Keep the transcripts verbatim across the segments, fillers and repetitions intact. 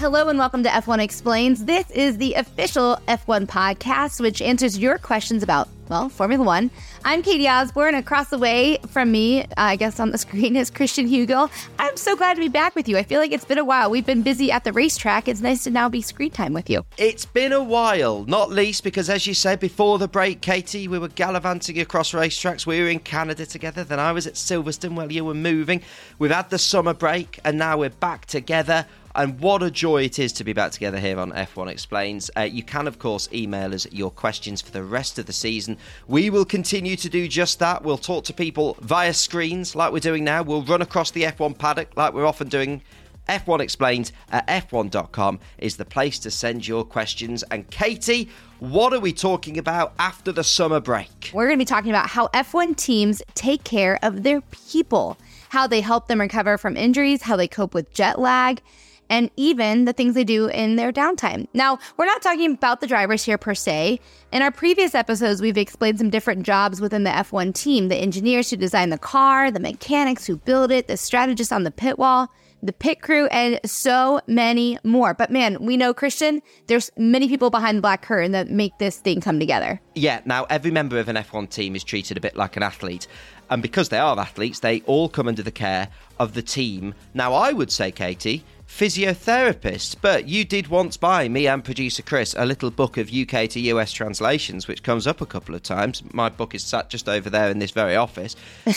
Hello and welcome to F one Explains. This is the official F one podcast, which answers your questions about, well, Formula One. I'm Katie Osborne. Across the way from me, uh, I guess on the screen, is Christian Hugel. I'm so glad to be back with you. I feel like it's been a while. We've been busy at the racetrack. It's nice to now be screen time with you. It's been a while, not least because, as you said, before the break, Katie, we were gallivanting across racetracks. We were in Canada together, then I was at Silverstone while you were moving. We've had the summer break, and now we're back together. And what a joy it is to be back together here on F one Explains. Uh, you can, of course, email us your questions for the rest of the season. We will continue to do just that. We'll talk to people via screens like we're doing now. We'll run across the F one paddock like we're often doing. F one Explains at f one dot com is the place to send your questions. And Katie, what are we talking about after the summer break? We're going to be talking about how F one teams take care of their people, how they help them recover from injuries, how they cope with jet lag, and even the things they do in their downtime. Now, we're not talking about the drivers here per se. In our previous episodes, we've explained some different jobs within the F one team, the engineers who design the car, the mechanics who build it, the strategists on the pit wall, the pit crew, and so many more. But man, we know, Christian, there's many people behind the black curtain that make this thing come together. Yeah, now every member of an F one team is treated a bit like an athlete. And because they are athletes, they all come under the care of the team. Now, I would say, Katie, physiotherapist, but you did once buy me and producer Chris a little book of U K to U S translations, which comes up a couple of times. My book is sat just over there in this very office.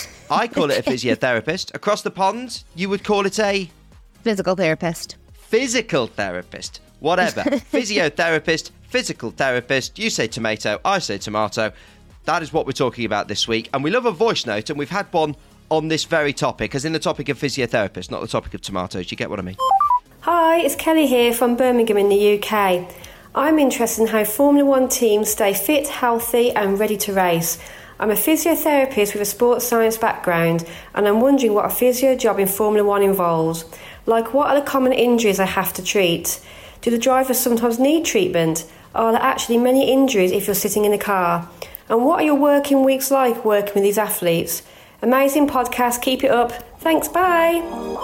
I call it a physiotherapist. Across the pond, you would call it a physical therapist. Physical therapist. Whatever. Physiotherapist, physical therapist. You say tomato, I say tomato. That is what we're talking about this week. And we love a voice note, and we've had one on this very topic, as in the topic of physiotherapist, not the topic of tomatoes. You get what I mean? Hi, it's Kelly here from Birmingham in the U K. I'm interested in how Formula One teams stay fit, healthy and ready to race. I'm a physiotherapist with a sports science background, and I'm wondering what a physio job in Formula One involves. Like, what are the common injuries I have to treat? Do the drivers sometimes need treatment? Are there actually many injuries if you're sitting in a car? And what are your working weeks like working with these athletes? Amazing podcast, keep it up. Thanks, bye.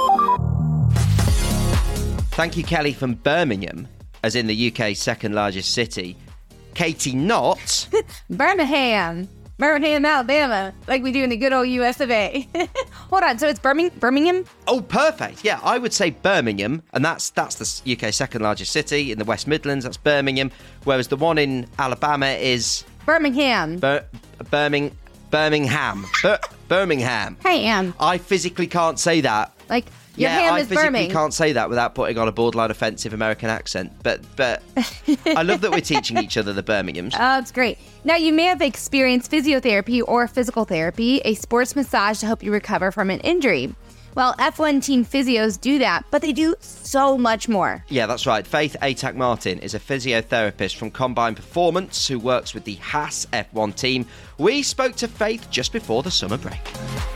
Thank you, Kelly from Birmingham, as in the U K's second largest city. Katie, not Birmingham. Birmingham, Alabama, like we do in the good old U S of A. Hold on, so it's Birmingham? Birmingham? Oh, perfect. Yeah, I would say Birmingham, and that's that's the U K's second largest city in the West Midlands. That's Birmingham, whereas the one in Alabama is Birmingham. Bir- Birmingham. Birmingham. Bir- Birmingham. Ham. I physically can't say that. Like, your yeah, ham I is physically Birmingham. can't say that without putting on a borderline offensive American accent. But but I love that we're teaching each other the Birminghams. Oh, that's great. Now, you may have experienced physiotherapy or physical therapy, a sports massage to help you recover from an injury. Well, F one team physios do that, but they do so much more. Yeah, that's right. Faith Atack-Martin is a physiotherapist from Combine Performance who works with the Haas F one team. We spoke to Faith just before the summer break.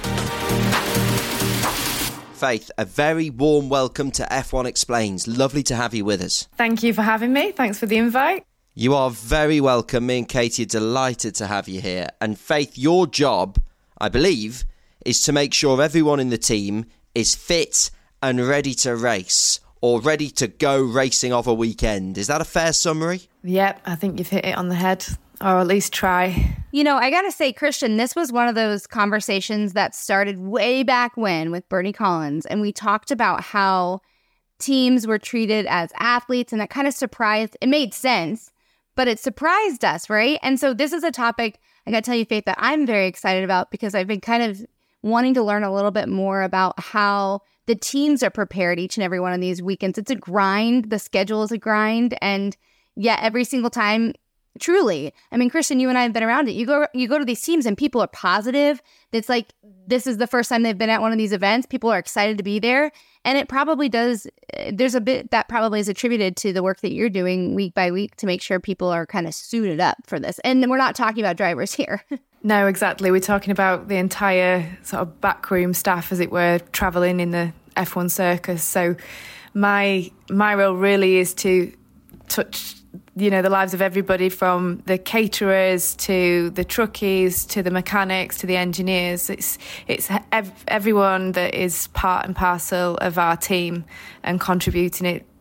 Faith, a very warm welcome to F one Explains. Lovely to have you with us. Thank you for having me. Thanks for the invite. You are very welcome. Me and Katie are delighted to have you here. And Faith, your job, I believe, is to make sure everyone in the team is fit and ready to race, or ready to go racing off a weekend. Is that a fair summary? Yep, I think you've hit it on the head, or at least try. You know, I gotta say, Christian, this was one of those conversations that started way back when with Bernie Collins, and we talked about how teams were treated as athletes, and that kind of surprised, it made sense, but it surprised us, right? And so this is a topic, I gotta tell you, Faith, that I'm very excited about, because I've been kind of wanting to learn a little bit more about how the teams are prepared each and every one of these weekends. It's a grind. The schedule is a grind. And yet every single time, truly, I mean, Christian, you and I have been around it. You go you go to these teams and people are positive. It's like this is the first time they've been at one of these events. People are excited to be there. And it probably does, there's a bit that probably is attributed to the work that you're doing week by week to make sure people are kind of suited up for this. And we're not talking about drivers here. No, exactly. We're talking about the entire sort of backroom staff, as it were, travelling in the F one circus. So my my role really is to touch, you know, the lives of everybody, from the caterers to the truckies to the mechanics to the engineers. It's it's ev- everyone that is part and parcel of our team and contributing it,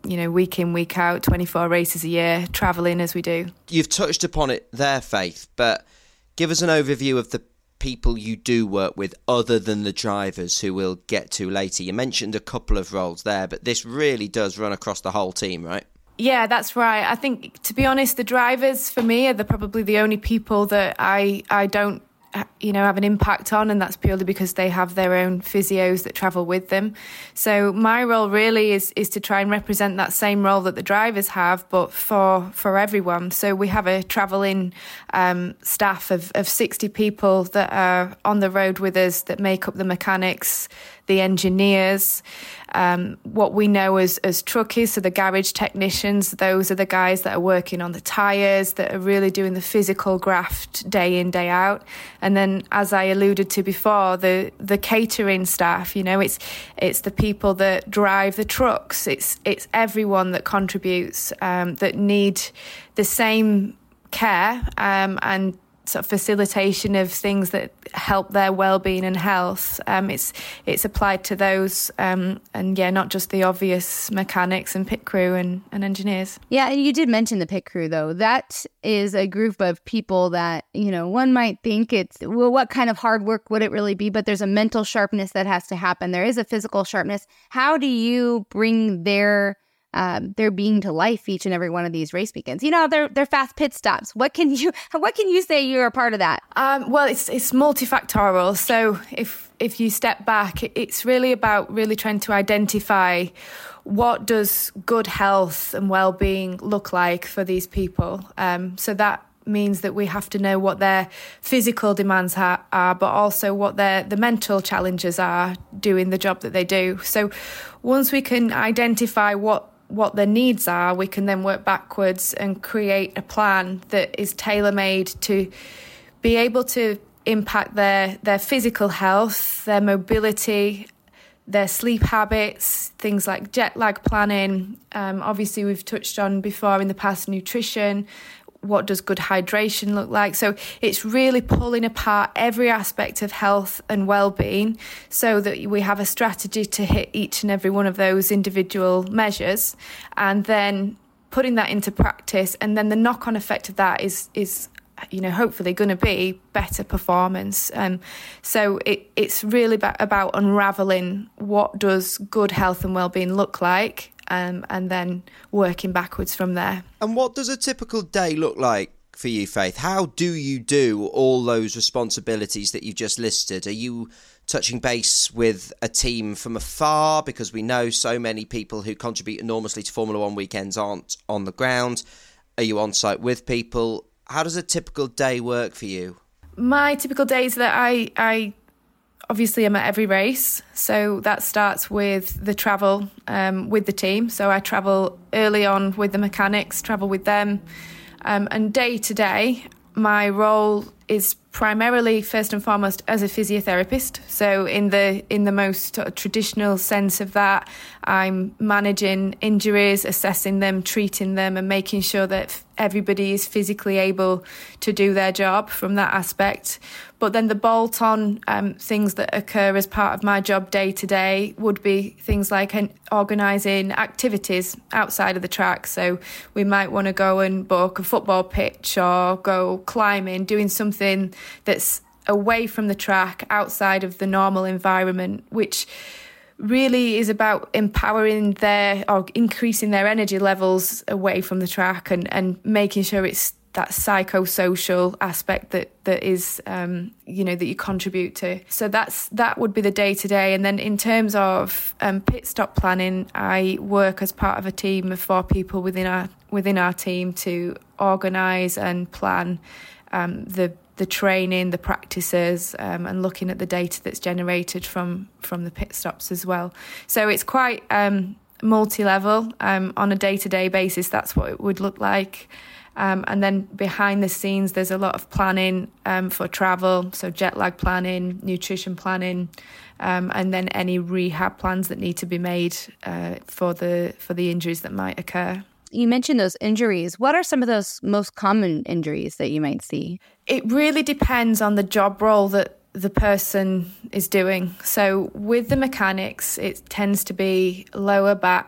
you know, week in, week out, twenty-four races a year, travelling as we do. You've touched upon it there, Faith, but give us an overview of the people you do work with other than the drivers, who we'll get to later. You mentioned a couple of roles there, but this really does run across the whole team, right? Yeah, that's right. I think, to be honest, the drivers for me are the, probably the only people that I, I don't you know, have an impact on, and that's purely because they have their own physios that travel with them. So my role really is is to try and represent that same role that the drivers have, but for for everyone. So we have a travelling um, staff of, of sixty people that are on the road with us, that make up the mechanics, the engineers, um, what we know as, as truckies, so the garage technicians. Those are the guys that are working on the tyres, that are really doing the physical graft day in, day out. And then, as I alluded to before, the the catering staff, you know, it's it's the people that drive the trucks. It's it's everyone that contributes, um, that need the same care um, and sort of facilitation of things that help their well-being and health. Um, it's it's applied to those, um, and yeah, not just the obvious mechanics and pit crew and, and engineers. Yeah, and you did mention the pit crew, though. That is a group of people that, you know, one might think it's, well, what kind of hard work would it really be? But there's a mental sharpness that has to happen. There is a physical sharpness. How do you bring their Um, their being to life each and every one of these race weekends? You know, they're they're fast pit stops. What can you what can you say you're a part of that? Um, well, it's it's multifactorial. So if if you step back, it's really about really trying to identify what does good health and well-being look like for these people. Um, so that means that we have to know what their physical demands ha- are, but also what their the mental challenges are doing the job that they do. So once we can identify what what their needs are, we can then work backwards and create a plan that is tailor-made to be able to impact their their physical health, their mobility, their sleep habits, things like jet lag planning. Um, obviously, we've touched on before in the past nutrition. What does good hydration look like? So it's really pulling apart every aspect of health and well-being so that we have a strategy to hit each and every one of those individual measures, and then putting that into practice. And then the knock-on effect of that is, is you know, hopefully going to be better performance. Um, so it, it's really about, about unravelling what does good health and well-being look like, Um, and then working backwards from there. And what does a typical day look like for you, Faith? How do you do all those responsibilities that you've just listed? Are you touching base with a team from afar? Because we know so many people who contribute enormously to Formula One weekends aren't on the ground. Are you on site with people? How does a typical day work for you? My typical days that I... I Obviously, I'm at every race, so that starts with the travel um, with the team. So I travel early on with the mechanics, travel with them. Um, and day to day, my role is primarily, first and foremost, as a physiotherapist. So in the in the most sort of traditional sense of that, I'm managing injuries, assessing them, treating them, and making sure that everybody is physically able to do their job from that aspect. But then the bolt-on um, things that occur as part of my job day to day would be things like an, organising activities outside of the track. So we might want to go and book a football pitch or go climbing, doing something that's away from the track, outside of the normal environment, which really is about empowering their or increasing their energy levels away from the track, and, and making sure it's that psychosocial aspect that that is um you know that you contribute to. So that's that would be the day to day. And then in terms of um, pit stop planning, I work as part of a team of four people within our within our team to organise and plan um, the the training, the practices, um, and looking at the data that's generated from from the pit stops as well. So it's quite um, multi-level. Um, on a day-to-day basis, that's what it would look like. Um, and then behind the scenes, there's a lot of planning um, for travel, so jet lag planning, nutrition planning, um, and then any rehab plans that need to be made uh, for the for the injuries that might occur. You mentioned those injuries. What are some of those most common injuries that you might see? It really depends on the job role that the person is doing. So with the mechanics, it tends to be lower back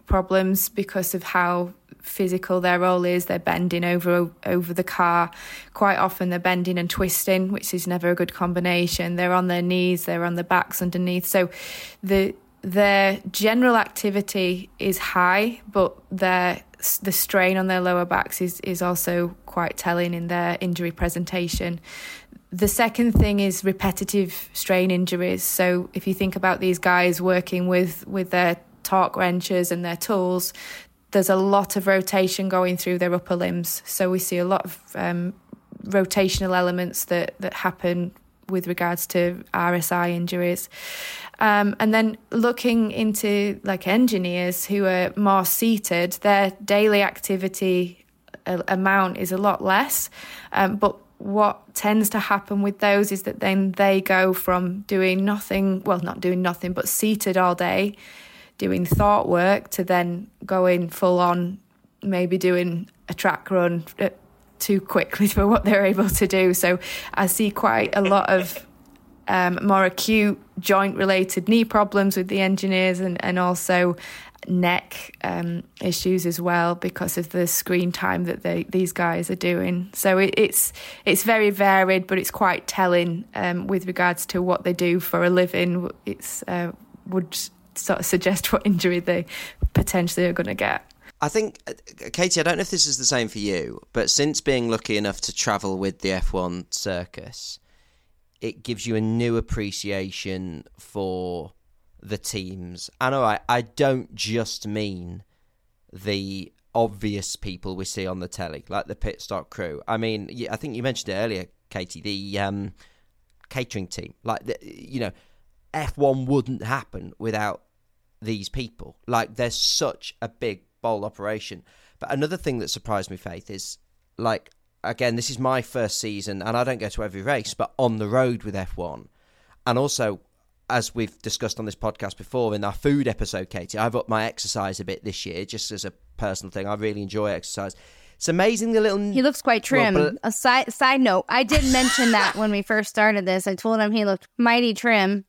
problems because of how physical their role is. They're bending over over the car. Quite often they're bending and twisting, which is never a good combination. They're on their knees, they're on their backs underneath. So the their general activity is high, but their the strain on their lower backs is, is also quite telling in their injury presentation. The second thing is repetitive strain injuries. So if you think about these guys working with, with their torque wrenches and their tools, there's a lot of rotation going through their upper limbs. So we see a lot of um, rotational elements that, that happen with regards to R S I injuries. Um, and then looking into like engineers who are more seated, their daily activity uh, amount is a lot less. Um, but what tends to happen with those is that then they go from doing nothing, well, not doing nothing, but seated all day, doing thought work, to then going full on, maybe doing a track run too quickly for what they're able to do. So I see quite a lot of um, more acute joint-related knee problems with the engineers, and, and also neck um, issues as well because of the screen time that they these guys are doing. So it, it's it's very varied, but it's quite telling um, with regards to what they do for a living. It's uh, would sort of suggest what injury they potentially are going to get. I think, Katie, I don't know if this is the same for you, but since being lucky enough to travel with the F one circus, it gives you a new appreciation for the teams. And all right, I don't just mean the obvious people we see on the telly, like the pit stop crew. I mean, I think you mentioned it earlier, Katie, the um, catering team. Like, the, you know, F one wouldn't happen without these people. Like, there's such a big bowl operation. But another thing that surprised me, Faith, is, like, again, this is my first season, and I don't go to every race, but on the road with F one. And also, as we've discussed on this podcast before in our food episode, Katie, I've upped my exercise a bit this year, just as a personal thing. I really enjoy exercise. It's amazing the little... He looks quite trim. Well, but... A side side note, I did mention that when we first started this. I told him he looked mighty trim.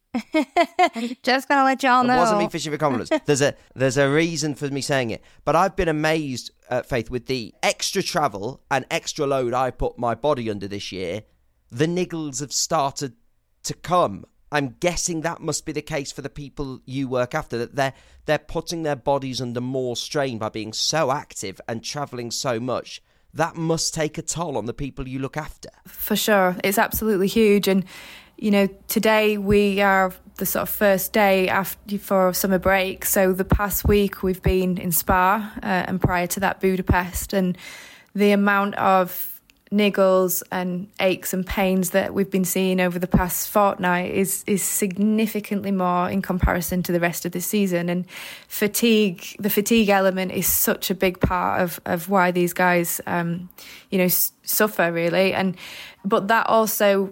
Just gonna let y'all know. It wasn't me fishing for compliments. There's a there's a reason for me saying it. But I've been amazed, uh, Faith, with the extra travel and extra load I put my body under this year. The niggles have started to come. I'm guessing that must be the case for the people you work after, that they're they're putting their bodies under more strain by being so active and travelling so much. That must take a toll on the people you look after. For sure. It's absolutely huge. And, you know, today we are the sort of first day after for summer break. So the past week we've been in Spa uh, and prior to that Budapest. And the amount of niggles and aches and pains that we've been seeing over the past fortnight is is significantly more in comparison to the rest of the season. And fatigue, the fatigue element is such a big part of, of why these guys, um, you know, s- suffer really. And but that also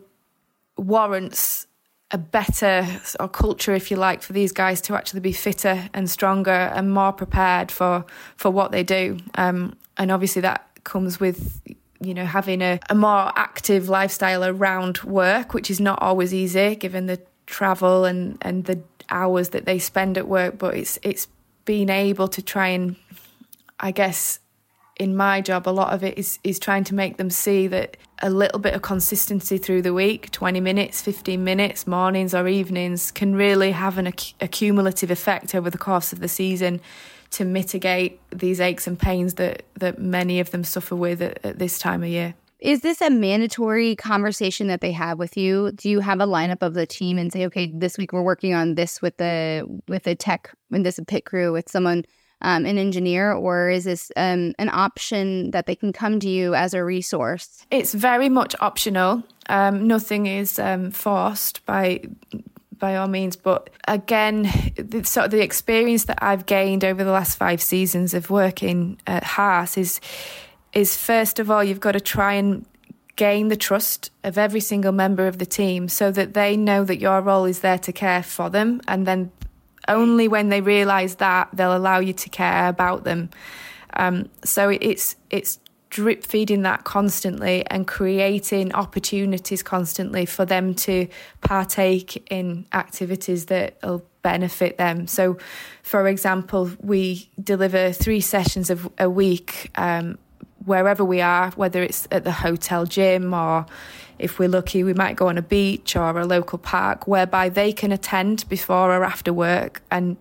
warrants a better sort of culture, if you like, for these guys to actually be fitter and stronger and more prepared for for what they do. Um, and obviously that comes with, you know, having a, a more active lifestyle around work, which is not always easy given the travel and, and the hours that they spend at work. But it's it's being able to try and, I guess, in my job, a lot of it is, is trying to make them see that a little bit of consistency through the week, twenty minutes, fifteen minutes, mornings or evenings, can really have an ac- a cumulative effect over the course of the season to mitigate these aches and pains that, that many of them suffer with at, at this time of year. Is this a mandatory conversation that they have with you? Do you have a lineup of the team and say, okay, this week we're working on this with the with the tech and this pit crew with someone, um, an engineer, or is this um, an option that they can come to you as a resource? It's very much optional. Um, nothing is um, forced by... by all means, but again, the, sort of the experience that I've gained over the last five seasons of working at Haas is, is first of all, you've got to try and gain the trust of every single member of the team so that they know that your role is there to care for them, and then only when they realise that, they'll allow you to care about them. Um, so it's it's drip feeding that constantly and creating opportunities constantly for them to partake in activities that will benefit them. So, for example, we deliver three sessions of a week um, wherever we are, whether it's at the hotel gym or if we're lucky, we might go on a beach or a local park, whereby they can attend before or after work and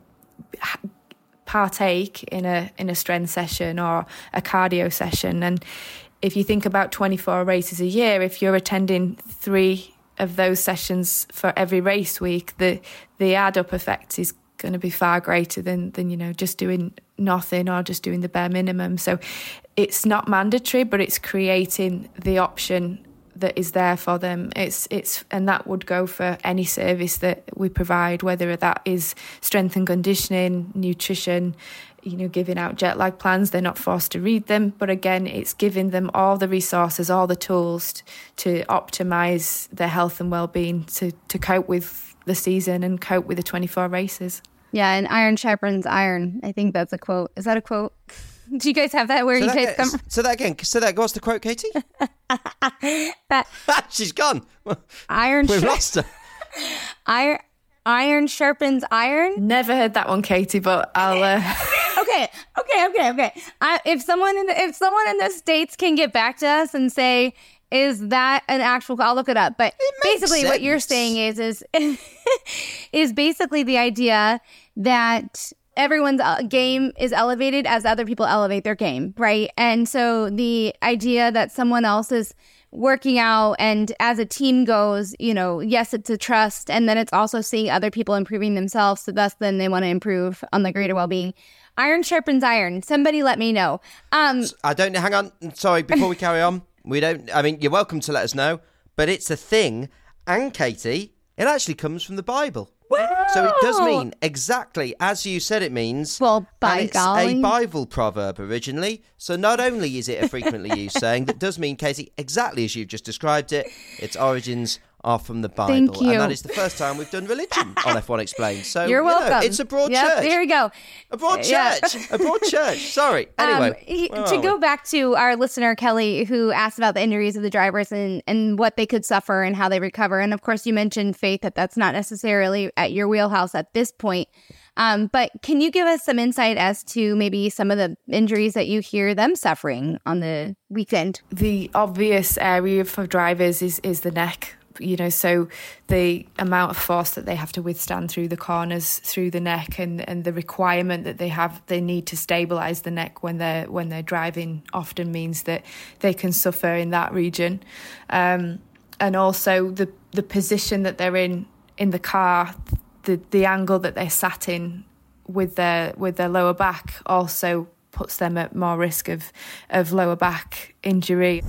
partake in a in a strength session or a cardio session. And if you think about twenty-four races a year, if you're attending three of those sessions for every race week, the the add up effect is going to be far greater than than you know just doing nothing or just doing the bare minimum. So it's not mandatory, but it's creating the option that is there for them. It's it's and that would go for any service that we provide, whether that is strength and conditioning, nutrition, you know, giving out jet lag plans. They're not forced to read them, but again, it's giving them all the resources, all the tools to optimise their health and well-being to to cope with the season and cope with the twenty-four races. Yeah, and iron sharpens iron. I think that's a quote. Is that a quote? Do you guys have that where so you that guys again, come? So that again. So that what's the quote, Katie? that She's gone. Iron. We've sh- lost her. Iron. Iron sharpens iron. Never heard that one, Katie, but I'll. Uh... okay, okay, okay, okay. I, if someone in the, if someone in the States can get back to us and say, is that an actual? I'll look it up. But it basically, sense. what you're saying is is is basically the idea that everyone's game is elevated as other people elevate their game, right? And so the idea that someone else is working out and as a team goes, you know, yes, it's a trust, and then it's also seeing other people improving themselves, so thus then they want to improve on the greater well-being. Iron sharpens iron. Somebody let me know. Um, I don't know. Hang on. Sorry, before we carry on, we don't, I mean, you're welcome to let us know, but it's a thing. And Katie, it actually comes from the Bible. Wow. So it does mean exactly as you said it means. Well, by and it's golly. a Bible proverb originally. So not only is it a frequently used saying that does mean, Katie, exactly as you've just described it, its origins are from the Bible. Thank you. And that is the first time we've done religion on F one Explained. So You're you know, welcome. it's a broad yep, church. There we go. A broad Yeah. church. A broad church. Sorry. Anyway. Um, he, where to are go we? back to our listener, Kelly, who asked about the injuries of the drivers and, and what they could suffer and how they recover. And of course, you mentioned, Faith, that that's not necessarily at your wheelhouse at this point. Um, but can you give us some insight as to maybe some of the injuries that you hear them suffering on the weekend? The obvious area for drivers is, is the neck. You know, so the amount of force that they have to withstand through the corners, through the neck, and, and the requirement that they have, they need to stabilise the neck when they're when they're driving, often means that they can suffer in that region, um, and also the the position that they're in in the car, the the angle that they're sat in with their with their lower back also puts them at more risk of of lower back injury.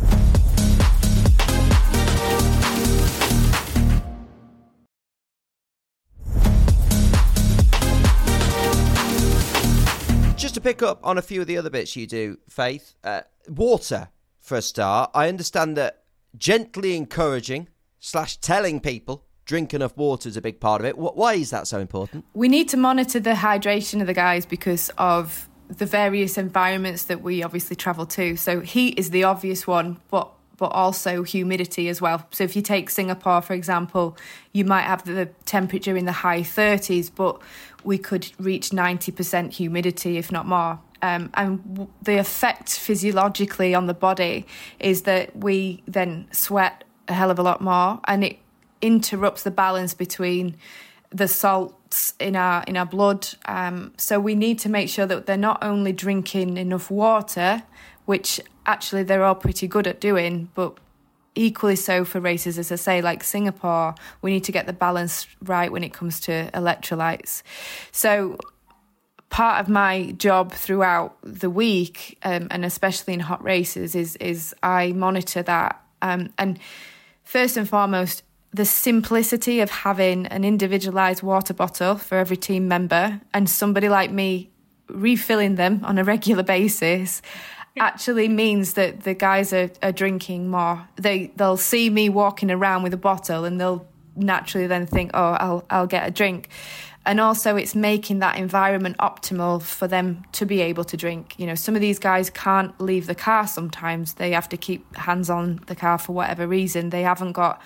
Just to pick up on a few of the other bits you do, Faith, uh, water, for a start. I understand that gently encouraging slash telling people drink enough water is a big part of it. Why is that so important? We need to monitor the hydration of the guys because of the various environments that we obviously travel to. So heat is the obvious one, but but also humidity as well. So if you take Singapore, for example, you might have the temperature in the high thirties, but we could reach ninety percent humidity, if not more. Um, and w- the effect physiologically on the body is that we then sweat a hell of a lot more, and it interrupts the balance between the salts in our in our blood. Um, so we need to make sure that they're not only drinking enough water, which actually they're all pretty good at doing, but equally so for races, as I say, like Singapore, we need to get the balance right when it comes to electrolytes. So part of my job throughout the week, um, and especially in hot races, is is I monitor that. Um, and first and foremost, the simplicity of having an individualised water bottle for every team member and somebody like me refilling them on a regular basis actually means that the guys are, are drinking more. They, they'll see me walking around with a bottle and they'll naturally then think, oh, I'll, I'll get a drink. And also it's making that environment optimal for them to be able to drink. You know, some of these guys can't leave the car sometimes. They have to keep hands on the car for whatever reason. They haven't got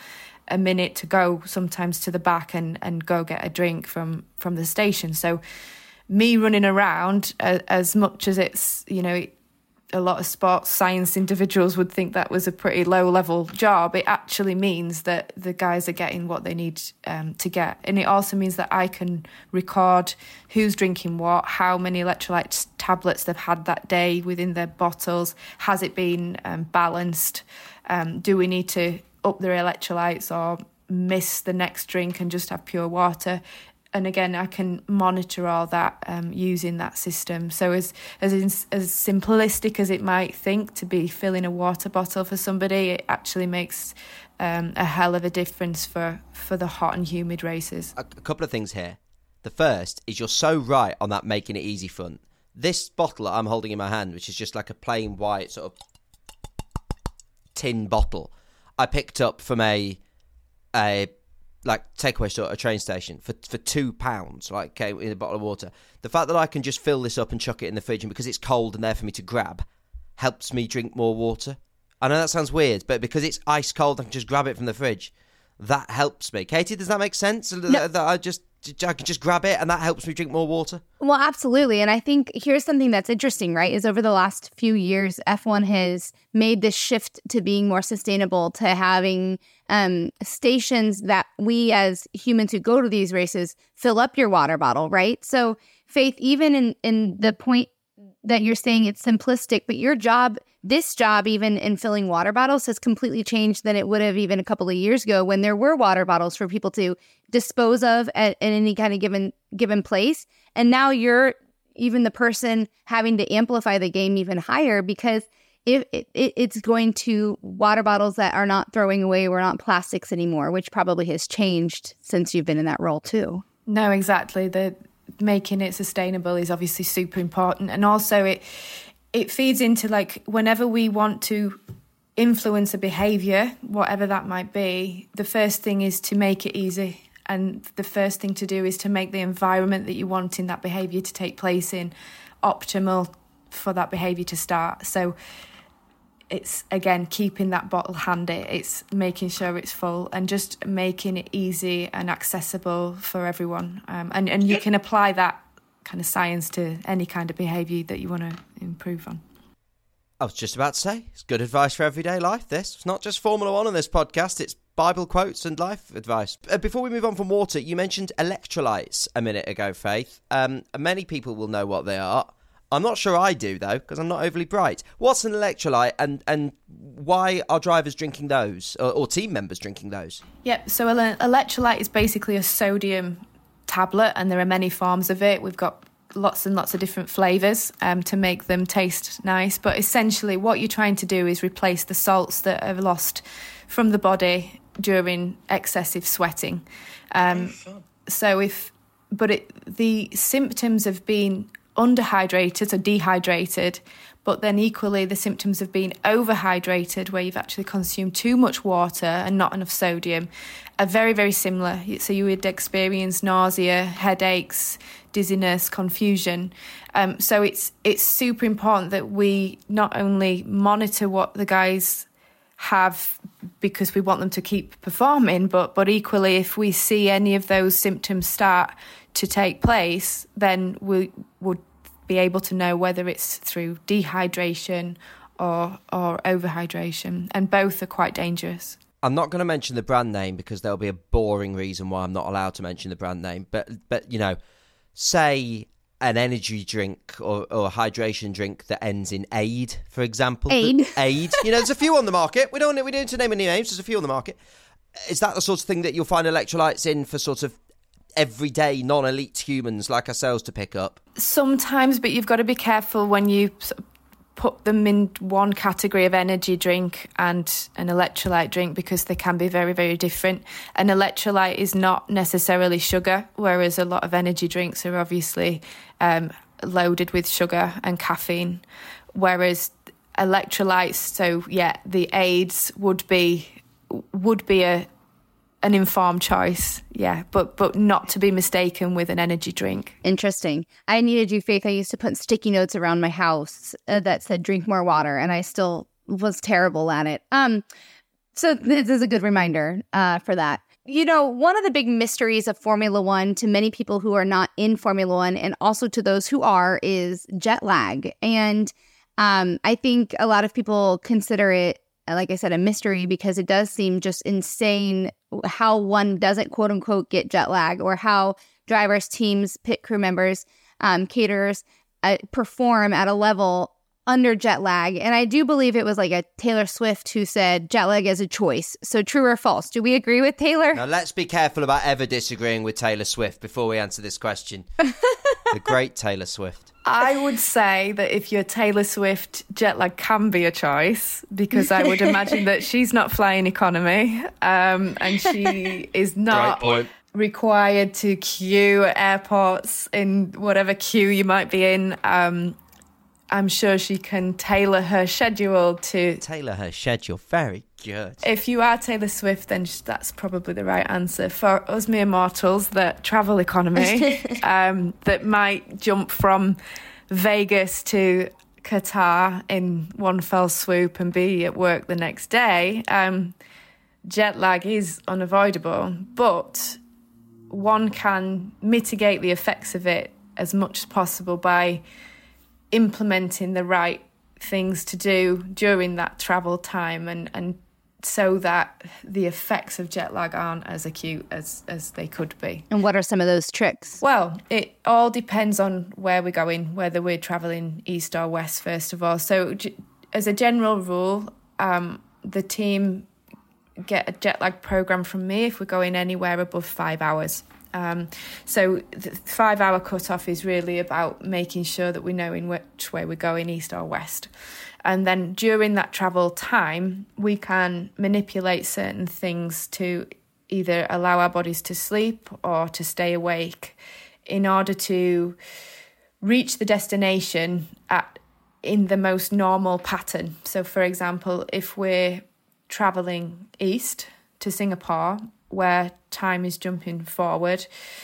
a minute to go sometimes to the back and, and go get a drink from, from the station. So me running around, uh, as much as it's, you know, a lot of sports science individuals would think that was a pretty low level job, it actually means that the guys are getting what they need um, to get. And it also means that I can record who's drinking what, how many electrolyte tablets they've had that day within their bottles, has it been um, balanced, um, do we need to up their electrolytes or miss the next drink and just have pure water. And again, I can monitor all that um, using that system. So as as in, as simplistic as it might think to be filling a water bottle for somebody, it actually makes um, a hell of a difference for, for the hot and humid races. A, a couple of things here. The first is you're so right on that making it easy front. This bottle that I'm holding in my hand, which is just like a plain white sort of tin bottle, I picked up from a a like takeaway store at a train station for for two pounds, like came in a bottle of water. The fact that I can just fill this up and chuck it in the fridge, and because it's cold and there for me to grab, helps me drink more water. I know that sounds weird, but because it's ice cold, I can just grab it from the fridge. That helps me. Katie, does that make sense? No. That I just I can just grab it and that helps me drink more water? Well, absolutely. And I think here's something that's interesting, right, is over the last few years, F one has made this shift to being more sustainable, to having um, stations that we as humans who go to these races fill up your water bottle, right? So, Faith, even in, in the point that you're saying it's simplistic, but your job, this job, even in filling water bottles, has completely changed than it would have even a couple of years ago when there were water bottles for people to dispose of at, at any kind of given given place. And now you're even the person having to amplify the game even higher, because if it, it, it's going to water bottles that are not throwing away, we're not plastics anymore, which probably has changed since you've been in that role too. No, exactly. The making it sustainable is obviously super important, and also it it feeds into, like, whenever we want to influence a behaviour, whatever that might be, the first thing is to make it easy, and the first thing to do is to make the environment that you want in that behaviour to take place in optimal for that behaviour to start. So it's, again, keeping that bottle handy, it's making sure it's full and just making it easy and accessible for everyone. Um, and, and you can apply that kind of science to any kind of behaviour that you want to improve on. I was just about to say, it's good advice for everyday life, this. It's not just Formula One on this podcast, it's Bible quotes and life advice. Uh, before we move on from water, you mentioned electrolytes a minute ago, Faith. Um, many people will know what they are. I'm not sure I do, though, because I'm not overly bright. What's an electrolyte, and, and why are drivers drinking those, or, or team members drinking those? Yeah, so an electrolyte is basically a sodium tablet, and there are many forms of it. We've got lots and lots of different flavours um, to make them taste nice. But essentially what you're trying to do is replace the salts that are lost from the body during excessive sweating. Um, so if, but it, the symptoms of being underhydrated or dehydrated, but then equally the symptoms of being overhydrated, where you've actually consumed too much water and not enough sodium, are very, very similar. So you would experience nausea, headaches, dizziness, confusion. Um, so it's it's super important that we not only monitor what the guys have because we want them to keep performing, but but equally, if we see any of those symptoms start to take place, then we would be able to know whether it's through dehydration or or overhydration, and both are quite dangerous. I'm not going to mention the brand name because there'll be a boring reason why I'm not allowed to mention the brand name, but but you know, say an energy drink or, or a hydration drink that ends in aid, for example. Aid. Aid. You know, there's a few on the market. We don't we don't need to name any names. There's a few on the market. Is that the sort of thing that you'll find electrolytes in for sort of everyday non-elite humans like ourselves to pick up? Sometimes, but you've got to be careful when you put them in one category of energy drink and an electrolyte drink, because they can be very, very different. An electrolyte is not necessarily sugar, whereas a lot of energy drinks are obviously um, loaded with sugar and caffeine, whereas electrolytes, so yeah, the aids would be would be a an informed choice, yeah, but but not to be mistaken with an energy drink. Interesting. I needed you, Faith. I used to put sticky notes around my house uh, that said "drink more water," and I still was terrible at it. Um, So this is a good reminder uh, for that. You know, one of the big mysteries of Formula One to many people who are not in Formula One and also to those who are is jet lag. And um, I think a lot of people consider it, like I said, a mystery because it does seem just insane how one doesn't, quote unquote, get jet lag, or how drivers, teams, pit crew members, um, caterers uh, perform at a level under jet lag. And I do believe it was like a Taylor Swift who said jet lag is a choice. So true or false? Do we agree with Taylor? Now let's be careful about ever disagreeing with Taylor Swift before we answer this question. The great Taylor Swift. I would say that if you're Taylor Swift, jet lag can be a choice, because I would imagine that she's not flying economy, um, and she is not required to queue at airports in whatever queue you might be in. Um, I'm sure she can tailor her schedule to... Tailor her schedule, very good. If you are Taylor Swift, then that's probably the right answer. For us mere mortals that travel economy, um, that might jump from Vegas to Qatar in one fell swoop and be at work the next day, um, jet lag is unavoidable, but one can mitigate the effects of it as much as possible by implementing the right things to do during that travel time, and, and so that the effects of jet lag aren't as acute as, as they could be. And what are some of those tricks? Well, it all depends on where we're going, whether we're travelling east or west, first of all. So as a general rule, um, the team get a jet lag programme from me if we're going anywhere above five hours. Um, so the five hour cutoff is really about making sure that we know in which way we're going, east or west. And then during that travel time, we can manipulate certain things to either allow our bodies to sleep or to stay awake in order to reach the destination at in the most normal pattern. So, for example, if we're travelling east to Singapore, where time is jumping forward,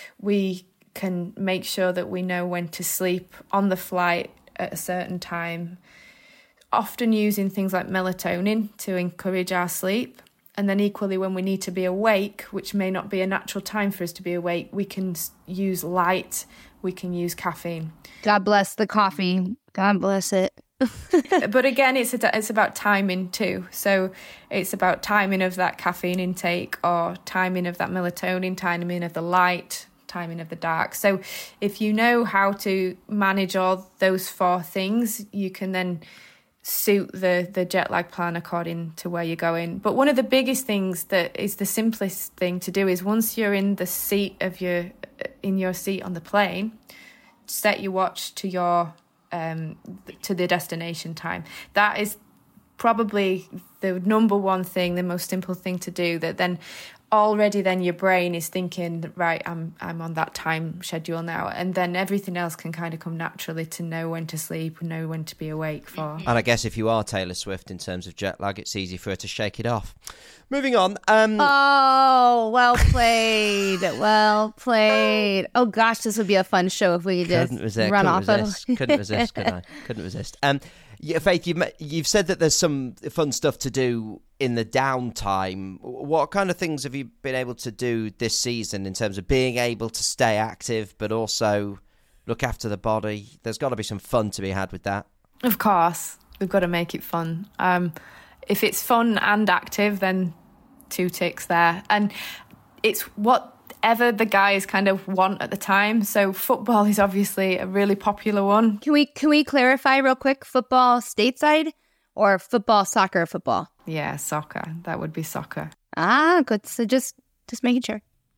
we can make sure that we know when to sleep on the flight at a certain time, often using things like melatonin to encourage our sleep. And then equally, when we need to be awake, which may not be a natural time for us to be awake, we can use light, we can use caffeine. God bless the coffee. God bless it. But again, it's a, it's about timing too. So it's about timing of that caffeine intake, or timing of that melatonin, timing of the light, timing of the dark. So if you know how to manage all those four things, you can then suit the, the jet lag plan according to where you're going. But one of the biggest things that is the simplest thing to do is once you're in the seat of your, in your seat on the plane, set your watch to your Um, to the destination time. That is probably the number one thing, the most simple thing to do, that then already then your brain is thinking, right, I'm I'm on that time schedule now, and then everything else can kind of come naturally to know when to sleep and know when to be awake for. And I guess if you are Taylor Swift in terms of jet lag, it's easy for her to shake it off. Moving on. Um... Oh, well played. Well played. Oh, gosh, this would be a fun show if we could just resist, run couldn't off resist, of Couldn't resist, could I? Couldn't resist. Um, yeah, Faith, you've, you've said that there's some fun stuff to do in the downtime. What kind of things have you been able to do this season in terms of being able to stay active but also look after the body? There's got to be some fun to be had with that. Of course. We've got to make it fun. Um, if it's fun and active, then two ticks there. And it's whatever the guys kind of want at the time. So football is obviously a really popular one. Can we can we clarify real quick? Football stateside or football, soccer, football? Yeah, soccer. That would be soccer. Ah, good. So just just making sure.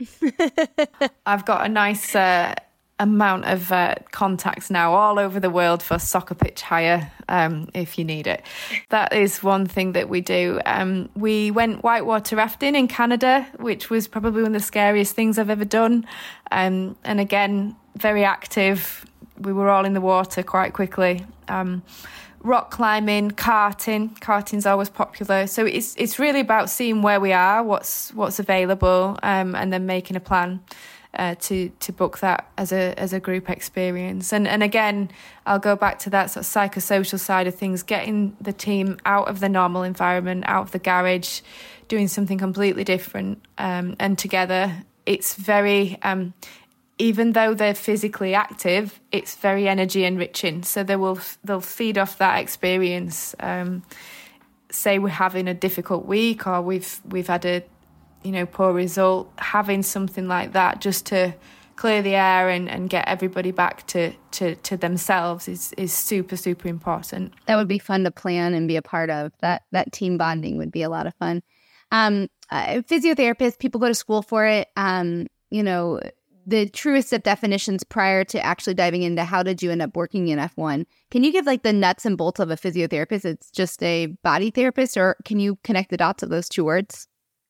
I've got a nice uh, amount of uh, contacts now all over the world for soccer pitch hire, um, if you need it. That is one thing that we do. Um, we went whitewater rafting in Canada, which was probably one of the scariest things I've ever done. Um, and again, very active. We were all in the water quite quickly. Um, rock climbing, karting. Karting's always popular. So it's it's really about seeing where we are, what's what's available, um, and then making a plan uh, to to book that as a as a group experience. And and again, I'll go back to that sort of psychosocial side of things, getting the team out of the normal environment, out of the garage, doing something completely different, um, and together. It's very, um, even though they're physically active, it's very energy enriching. So they will they'll feed off that experience. Um, say we're having a difficult week, or we've we've had a you know poor result. Having something like that just to clear the air and, and get everybody back to, to, to themselves is is super super important. That would be fun to plan and be a part of. That that team bonding would be a lot of fun. Um, uh, physiotherapist, people go to school for it. Um, you know, the truest of definitions prior to actually diving into how did you end up working in F one. Can you give like the nuts and bolts of a physiotherapist? It's just a body therapist, or can you connect the dots of those two words?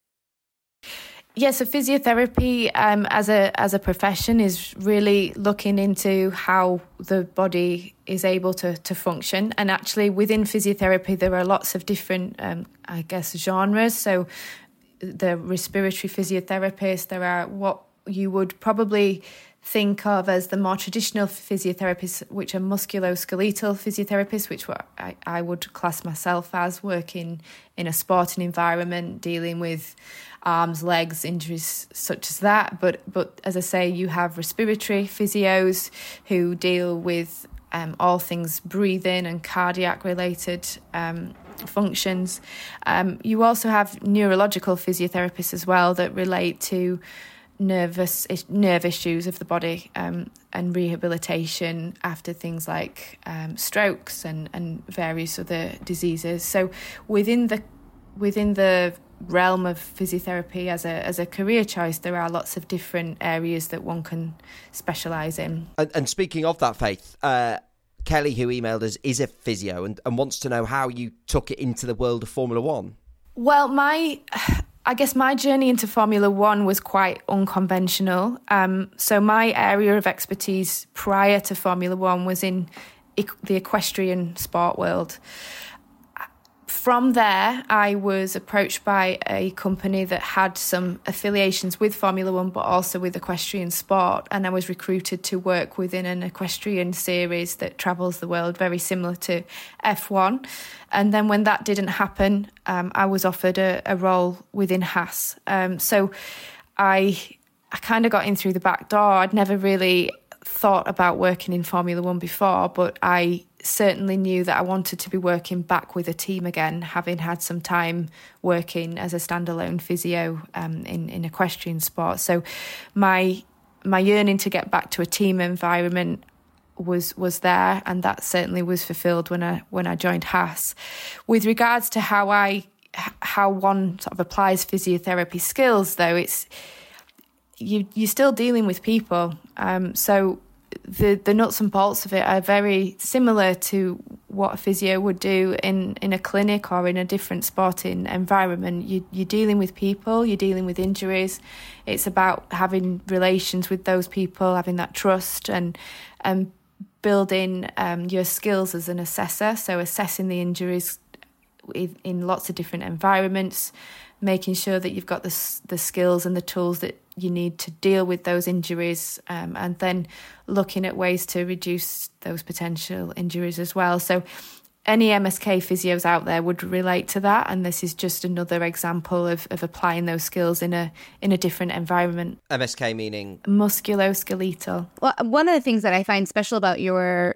Yes, yeah, so physiotherapy um, as a as a profession is really looking into how the body is able to to function. And actually within physiotherapy, there are lots of different, um, I guess, genres. So the respiratory physiotherapist, there are what you would probably think of as the more traditional physiotherapists, which are musculoskeletal physiotherapists, which were, I, I would class myself as, working in a sporting environment, dealing with arms, legs, injuries such as that. But but as I say, you have respiratory physios who deal with um, all things breathing and cardiac related um, functions. Um, you also have neurological physiotherapists as well that relate to nervous nerve issues of the body um, and rehabilitation after things like um, strokes and, and various other diseases. So within the within the realm of physiotherapy as a as a career choice, there are lots of different areas that one can specialise in. And, and speaking of that, Faith, uh, Kelly, who emailed us, is a physio and, and wants to know how you took it into the world of Formula One. Well, my... I guess my journey into Formula One was quite unconventional. Um, so my area of expertise prior to Formula One was in equ- the equestrian sport world. From there, I was approached by a company that had some affiliations with Formula One, but also with equestrian sport. And I was recruited to work within an equestrian series that travels the world, very similar to F one. And then when that didn't happen, um, I was offered a, a role within Haas. Um, so I, I kind of got in through the back door. I'd never really thought about working in Formula One before, but I certainly knew that I wanted to be working back with a team again, having had some time working as a standalone physio um, in, in equestrian sport. So my my yearning to get back to a team environment was was there, and that certainly was fulfilled when I when I joined Haas. With regards to how I how one sort of applies physiotherapy skills, though, it's you you're still dealing with people. Um, so the the nuts and bolts of it are very similar to what a physio would do in, in a clinic or in a different sporting environment. You, you're dealing with people, you're dealing with injuries. It's about having relations with those people, having that trust, and and building um, your skills as an assessor. So assessing the injuries in, in lots of different environments, making sure that you've got the the skills and the tools that you need to deal with those injuries, um, and then looking at ways to reduce those potential injuries as well. So any M S K physios out there would relate to that, and this is just another example of, of applying those skills in a in a different environment. M S K meaning? Musculoskeletal. Well, one of the things that I find special about your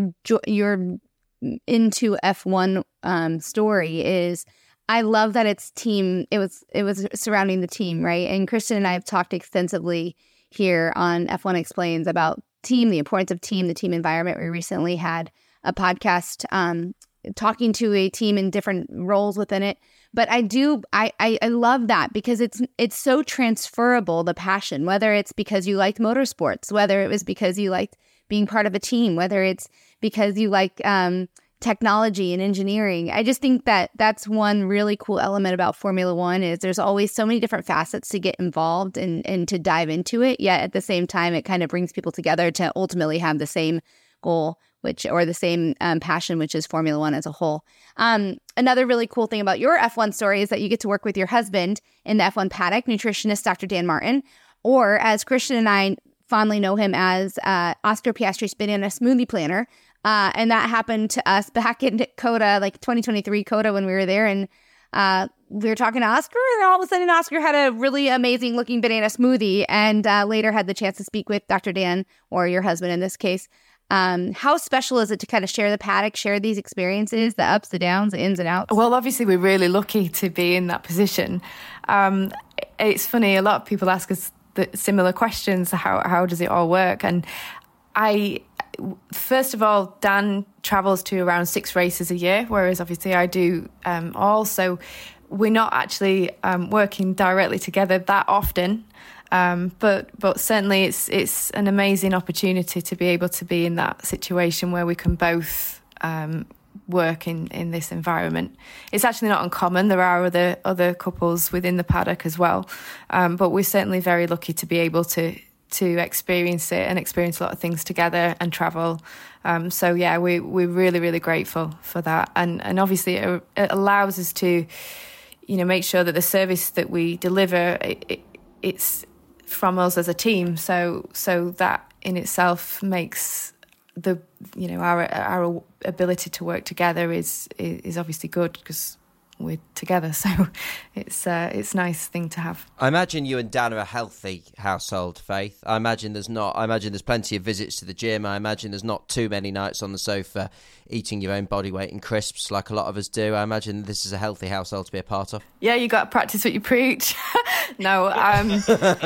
your into F one um, story is I love that it's team. It was it was surrounding the team, right? And Kristen and I have talked extensively here on F one Explains about team, the importance of team, the team environment. We recently had a podcast um, talking to a team in different roles within it. But I do, I, I I love that because it's it's so transferable, the passion, whether it's because you liked motorsports, whether it was because you liked being part of a team, whether it's because you like um, technology and engineering. I just think that that's one really cool element about Formula One is there's always so many different facets to get involved and, and to dive into it. Yet at the same time, it kind of brings people together to ultimately have the same goal, which or the same um, passion, which is Formula One as a whole. Um, another really cool thing about your F one story is that you get to work with your husband in the F one paddock, nutritionist Doctor Dan Martin. or as Christian and I fondly know him as, uh, Oscar Piastri's Banana Smoothie Planner. Uh, and that happened to us back in COTA, like twenty twenty-three COTA when we were there. And uh, we were talking to Oscar, and all of a sudden Oscar had a really amazing looking banana smoothie, and uh, later had the chance to speak with Doctor Dan, or your husband in this case. Um, how special is it to kind of share the paddock, share these experiences, the ups, the downs, the ins and outs? Well, obviously, we're really lucky to be in that position. Um, it's funny, a lot of people ask us the similar questions. How how does it all work? And I, first of all, Dan travels to around six races a year, whereas obviously I do um, all. So we're not actually um, working directly together that often. Um, but but certainly it's it's an amazing opportunity to be able to be in that situation where we can both um, work in, in this environment. It's actually not uncommon. There are other other couples within the paddock as well, um, but we're certainly very lucky to be able to to experience it and experience a lot of things together and travel. Um, so yeah, we we're really really grateful for that, and and obviously it, it allows us to, you know, make sure that the service that we deliver it, it, it's from us as a team, so so that in itself makes the you know our our ability to work together is is obviously good because we're together. So it's uh, it's a nice thing to have. I imagine you and Dan are a healthy household, Faith. I imagine there's not. I imagine there's plenty of visits to the gym. I imagine there's not too many nights on the sofa eating your own body weight in crisps like a lot of us do. I imagine this is a healthy household to be a part of. Yeah, you got to practice what you preach. No, um,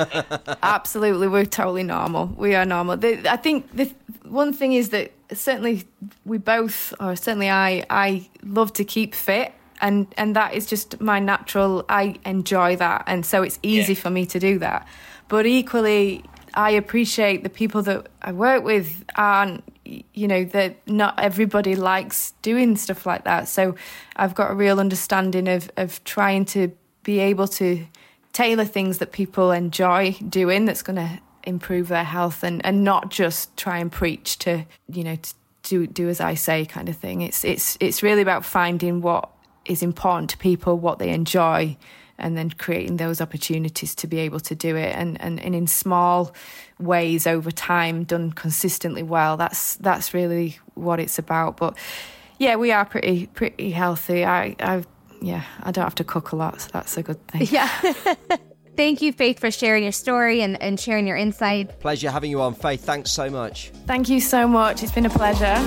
absolutely, we're totally normal. We are normal. The, I think the one thing is that certainly we both, or certainly I, I love to keep fit. And and that is just my natural, I enjoy that. And so it's easy yeah. for me to do that. But equally, I appreciate the people that I work with aren't, you know, that not everybody likes doing stuff like that. So I've got a real understanding of, of trying to be able to tailor things that people enjoy doing that's going to improve their health, and, and not just try and preach to, you know, to do, do as I say kind of thing. It's it's it's really about finding what is important to people, what they enjoy, and then creating those opportunities to be able to do it, and, and, and in small ways over time, done consistently well. That's that's really what it's about. But yeah, we are pretty pretty healthy. I I yeah, I don't have to cook a lot, so that's a good thing. Yeah. Thank you, Faith, for sharing your story and, and sharing your insight. Pleasure having you on, Faith. Thanks so much. Thank you so much. It's been a pleasure.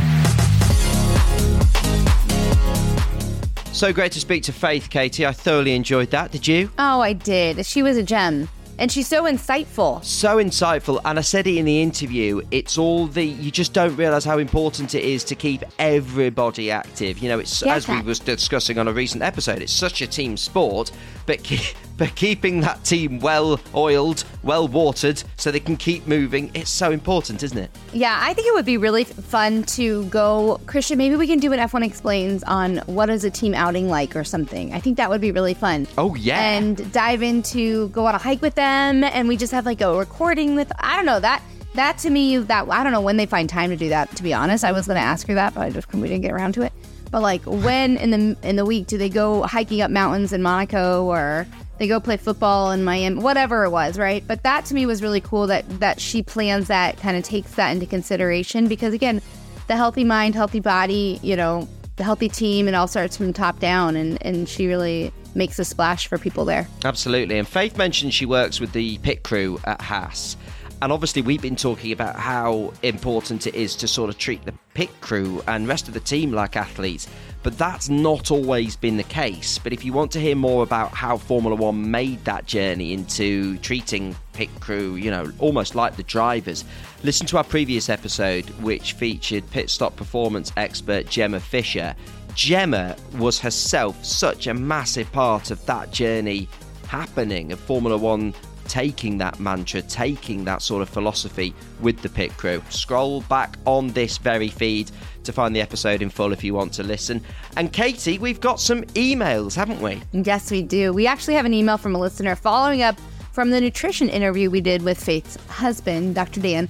So great to speak to Faith, Katie. I thoroughly enjoyed that. Did you? Oh, I did. She was a gem. And she's so insightful. So insightful. And I said it in the interview, it's all the, you just don't realise how important it is to keep everybody active. You know, it's yes, as we was discussing on a recent episode, it's such a team sport, but keep, but keeping that team well oiled, well watered, so they can keep moving, it's so important, isn't it? Yeah, I think it would be really fun to go, Christian, maybe we can do an F one Explains on what is a team outing like or something. I think that would be really fun. Oh, yeah. And dive into, go on a hike with them, and we just have like a recording with, I don't know, that that to me, that I don't know when they find time to do that, to be honest. I was going to ask her that, but I just we didn't get around to it. But like, when in the in the week do they go hiking up mountains in Monaco, or they go play football in Miami, whatever it was, right? But that to me was really cool that that she plans that, kind of takes that into consideration, because again, the healthy mind, healthy body, you know, the healthy team, it all starts from top down, and, and she really makes a splash for people there. Absolutely. And Faith mentioned she works with the pit crew at Haas. And obviously we've been talking about how important it is to sort of treat the pit crew and rest of the team like athletes. But that's not always been the case. But if you want to hear more about how Formula One made that journey into treating pit crew, you know, almost like the drivers, listen to our previous episode, which featured pit stop performance expert Gemma Fisher. Gemma was herself such a massive part of that journey happening, of Formula One taking that mantra, taking that sort of philosophy with the pit crew. Scroll back on this very feed to find the episode in full if you want to listen. And Katie, we've got some emails, haven't we? Yes, we do. We actually have an email from a listener following up from the nutrition interview we did with Faith's husband, Doctor Dan.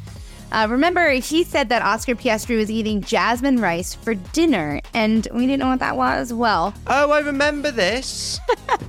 Uh, remember, he said that Oscar Piastri was eating jasmine rice for dinner, and we didn't know what that was. Well, oh, I remember this.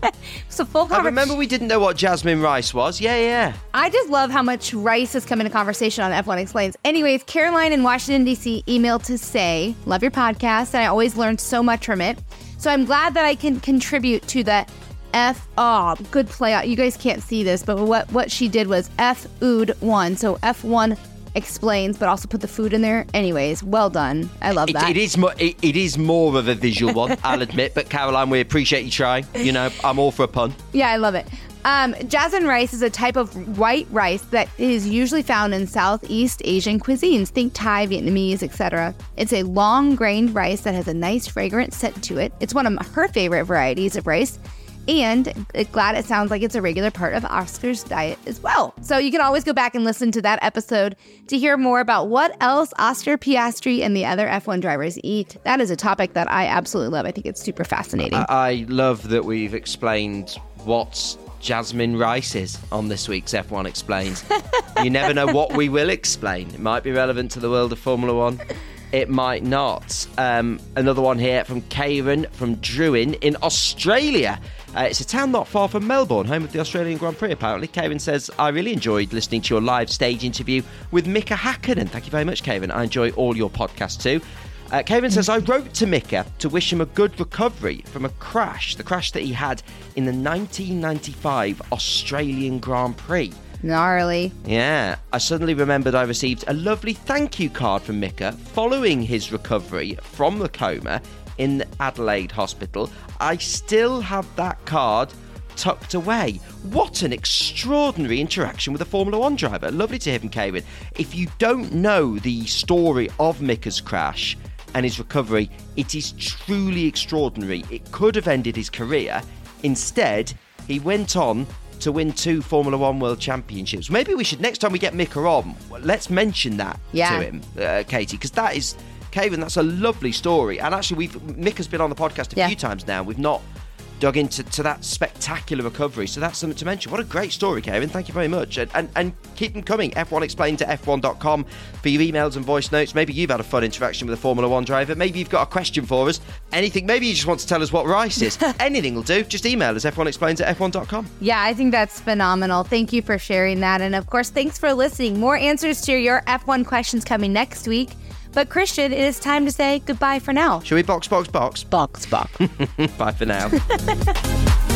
So full I remember we didn't know what jasmine rice was. Yeah, yeah. I just love how much rice has come into conversation on F one Explains. Anyways, Caroline in Washington, D C emailed to say, love your podcast, and I always learned so much from it. So I'm glad that I can contribute to the F, oh, good play out. You guys can't see this, but what, what she did was F Ood one. So F one Explains, but also put the food in there. Anyways, well done. I love it, that. It is, mo- it, it is more of a visual one, I'll admit. But Caroline, we appreciate you trying. You know, I'm all for a pun. Yeah, I love it. Um, jasmine rice is a type of white rice that is usually found in Southeast Asian cuisines. Think Thai, Vietnamese, et cetera. It's a long-grained rice that has a nice fragrant scent to it. It's one of her favorite varieties of rice. And glad it sounds like it's a regular part of Oscar's diet as well. So you can always go back and listen to that episode to hear more about what else Oscar Piastri and the other F one drivers eat. That is a topic that I absolutely love. I think it's super fascinating. I, I love that we've explained what jasmine rice is on this week's F one Explains. You never know what we will explain. It might be relevant to the world of Formula One. It might not. Um, another one here from Kieran from Druin in Australia. Uh, it's a town not far from Melbourne, home of the Australian Grand Prix, apparently. Kieran says, I really enjoyed listening to your live stage interview with Mika Hakkinen. Thank you very much, Kieran. I enjoy all your podcasts too. Uh, Kieran says, I wrote to Mika to wish him a good recovery from a crash, the crash that he had in the nineteen ninety-five Australian Grand Prix. Gnarly. Yeah, I suddenly remembered I received a lovely thank you card from Mika following his recovery from the coma in Adelaide Hospital. I still have that card tucked away. What an extraordinary interaction with a Formula One driver. Lovely to hear from Kieran. If you don't know the story of Mika's crash and his recovery, it is truly extraordinary. It could have ended his career. Instead, he went on to win two Formula One World Championships. Maybe we should, next time we get Mika on, let's mention that yeah. to him, uh, Katie, because that is, Kevin, that's a lovely story. And actually, we've Mika's been on the podcast a yeah. few times now. We've not dug into to that spectacular recovery, so that's something to mention. What a great story, Kevin. Thank you very much. And, and, and keep them coming. F one Explained at F one dot com for your emails and voice notes. Maybe you've had a fun interaction with a Formula One driver. Maybe you've got a question for us. Anything. Maybe you just want to tell us what rice is. Anything will do. Just email us, F one Explained at F one dot com. Yeah, I think that's phenomenal. Thank you for sharing that. And of course, thanks for listening. More answers to your F one questions coming next week. But Christian, it is time to say goodbye for now. Shall we box, box, box? Box, box. Bye for now.